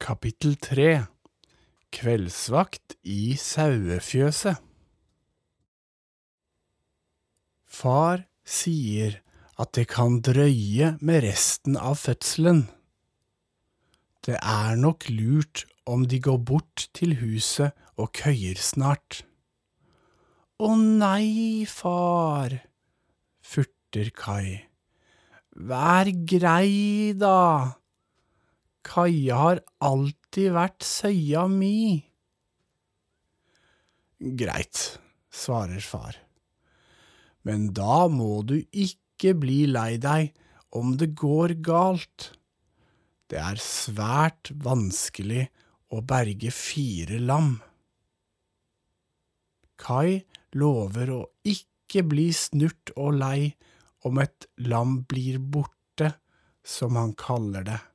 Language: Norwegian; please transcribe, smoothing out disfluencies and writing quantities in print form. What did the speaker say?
Kapittel 3 Kveldsvakt i sauefjøset. Far sier at det kan drøye med resten av fødselen. Det er nok lurt om de går bort til huset og køyer snart. «Å nei, far!» furter Kai. «Vær grei da! Kaja har alltid vært søya mi.» «Greit», svarer far. «Men da må du ikke bli lei deg om det går galt. Det er svært vanskelig å berge 4 lam.» Kai lover å ikke bli snurt og lei om et lam blir borte, som han kaller det.